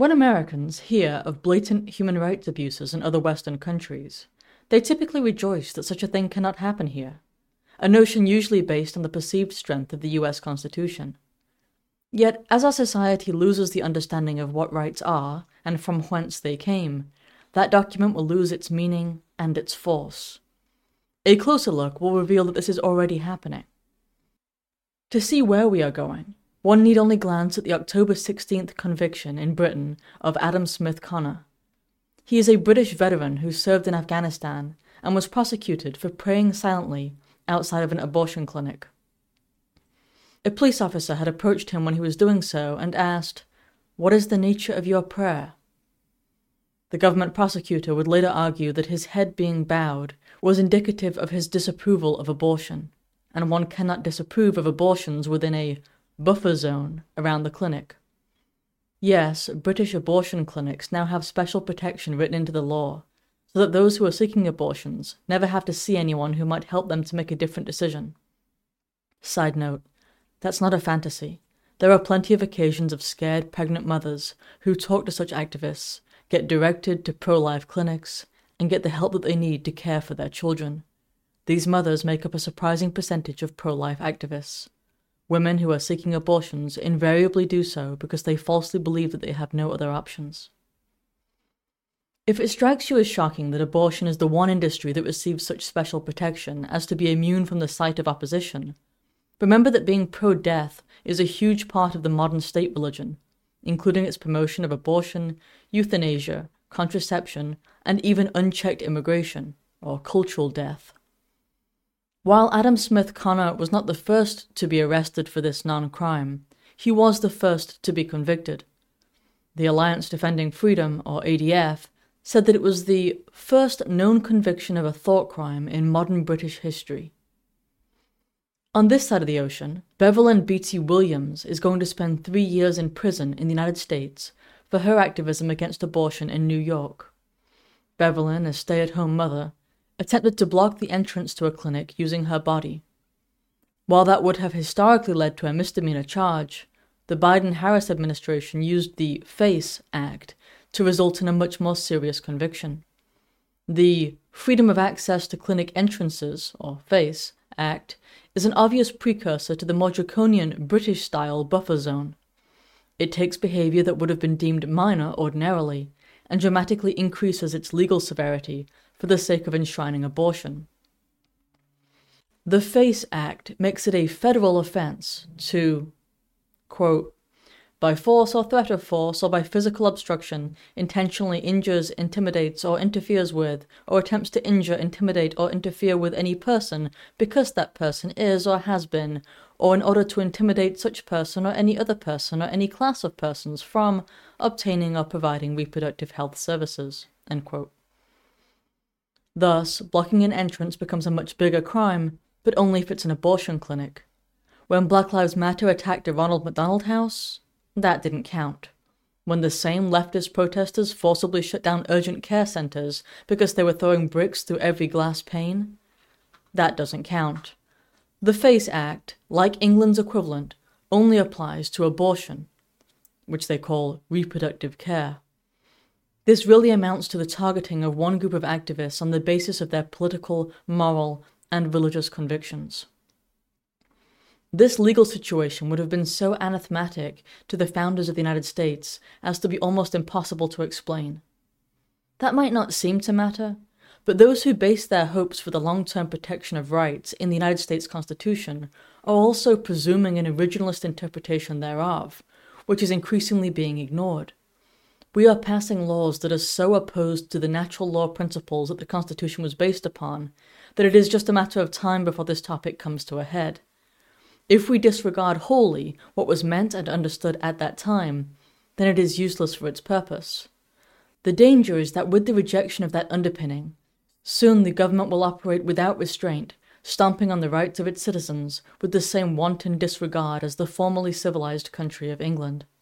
When Americans hear of blatant human rights abuses in other Western countries, they typically rejoice that such a thing cannot happen here, a notion usually based on the perceived strength of the US Constitution. Yet, as our society loses the understanding of what rights are and from whence they came, that document will lose its meaning and its force. A closer look will reveal that this is already happening. To see where we are going, one need only glance at the October 16th conviction in Britain of Adam Smith Connor. He is a British veteran who served in Afghanistan and was prosecuted for praying silently outside of an abortion clinic. A police officer had approached him when he was doing so and asked, "What is the nature of your prayer?" The government prosecutor would later argue that his head being bowed was indicative of his disapproval of abortion, and one cannot disapprove of abortions within a buffer zone around the clinic. Yes, British abortion clinics now have special protection written into the law, so that those who are seeking abortions never have to see anyone who might help them to make a different decision. Side note, that's not a fantasy. There are plenty of occasions of scared pregnant mothers who talk to such activists, get directed to pro-life clinics, and get the help that they need to care for their children. These mothers make up a surprising percentage of pro-life activists. Women who are seeking abortions invariably do so because they falsely believe that they have no other options. If it strikes you as shocking that abortion is the one industry that receives such special protection as to be immune from the sight of opposition, remember that being pro-death is a huge part of the modern state religion, including its promotion of abortion, euthanasia, contraception, and even unchecked immigration, or cultural death. While Adam Smith Connor was not the first to be arrested for this non-crime, he was the first to be convicted. The Alliance Defending Freedom, or ADF, said that it was the first known conviction of a thought crime in modern British history. On this side of the ocean, Beverlyn Beatty Williams is going to spend 3 years in prison in the United States for her activism against abortion in New York. Beverlyn, a stay-at-home mother, attempted to block the entrance to a clinic using her body. While that would have historically led to a misdemeanor charge, the Biden-Harris administration used the FACE Act to result in a much more serious conviction. The Freedom of Access to Clinic Entrances, or FACE, Act is an obvious precursor to the more draconian British-style buffer zone. It takes behavior that would have been deemed minor ordinarily and dramatically increases its legal severity for the sake of enshrining abortion. The FACE Act makes it a federal offense to, quote, by force or threat of force or by physical obstruction, intentionally injures, intimidates, or interferes with, or attempts to injure, intimidate, or interfere with any person because that person is or has been, or in order to intimidate such person or any other person or any class of persons from obtaining or providing reproductive health services, end quote. Thus, blocking an entrance becomes a much bigger crime, but only if it's an abortion clinic. When Black Lives Matter attacked a Ronald McDonald House, that didn't count. When the same leftist protesters forcibly shut down urgent care centers because they were throwing bricks through every glass pane, that doesn't count. The FACE Act, like England's equivalent, only applies to abortion, which they call reproductive care. This really amounts to the targeting of one group of activists on the basis of their political, moral, and religious convictions. This legal situation would have been so anathematic to the founders of the United States as to be almost impossible to explain. That might not seem to matter, but those who base their hopes for the long-term protection of rights in the United States Constitution are also presuming an originalist interpretation thereof, which is increasingly being ignored. We are passing laws that are so opposed to the natural law principles that the Constitution was based upon that it is just a matter of time before this topic comes to a head. If we disregard wholly what was meant and understood at that time, then it is useless for its purpose. The danger is that with the rejection of that underpinning, soon the government will operate without restraint, stomping on the rights of its citizens with the same wanton disregard as the formerly civilized country of England.